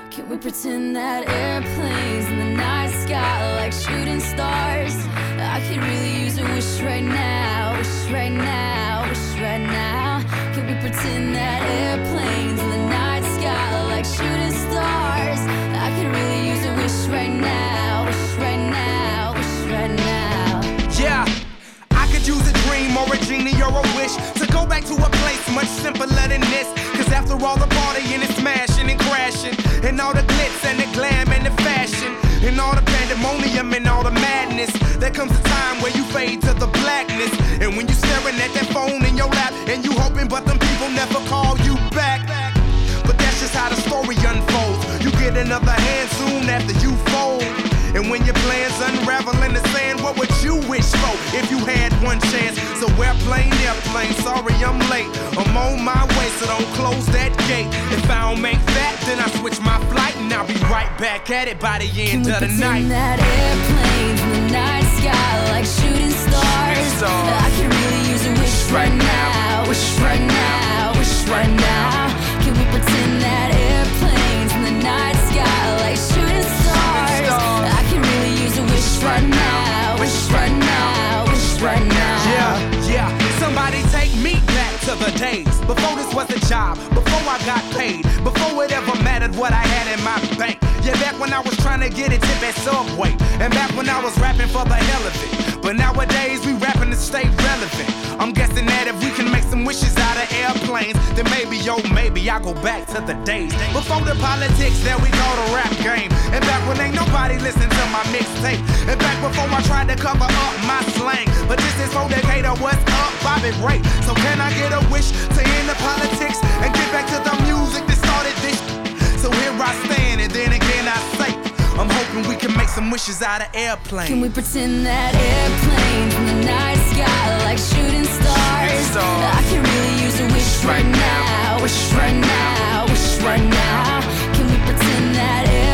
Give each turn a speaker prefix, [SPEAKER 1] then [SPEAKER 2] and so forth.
[SPEAKER 1] Can we pretend that airplanes in the night sky like shooting stars? I could really use a wish right now, wish right now, wish right now. Can we pretend that airplanes in the night sky like shooting stars? I could really use a wish right now, wish right now, wish right now.
[SPEAKER 2] Yeah, I could use a dream or a genie or a wish to go back to a place much simpler than this. Cause after all the partying and smashing and crashing, and all the glitz and the glam and the fashion, and all the pandemonium and all the madness, there comes a time where you fade to the blackness. And when you staring at that phone in your lap, and you hoping but them people never call you back. But that's just how the story unfolds. You get another hand soon after you fold. And when your plans unravel in the sand, what would you wish for if you had one chance? So airplane, sorry I'm late. I'm on my way, so don't close that gate. If I don't make that, then I switch my flight, and I'll be right back at it by the end of the night.
[SPEAKER 1] Can we pretend that airplanes in the night sky like shooting stars? I can really use a wish right now, wish right now, wish right now. Can we pretend that airplanes in the night sky like shooting stars? I can really use a wish right now, wish right now, wish right now.
[SPEAKER 2] Yeah, somebody take me back to the days before this was a job, before I got paid, before it ever mattered what I had in my bank. Yeah, back when I was trying to get a tip at Subway, and back when I was rapping for the hell of it. But nowadays we rapping to stay relevant. I'm guessing that if we can make some wishes out of airplanes, then maybe, oh maybe I'll go back to the days before the politics, there we go, the rap game. And back when ain't nobody listen to my mixtape, and back before I tried to cover up my slang. But this is for Decatur, what's up, Bobby Ray? So can I get a wish to end the politics and get back to the music that started this? So here I stand, and then again I say, I'm hoping we can make some wishes out of airplanes.
[SPEAKER 1] Can we pretend that airplanes in the night sky like shooting stars? I can really use a wish right now, wish right now, wish right now. Can we pretend that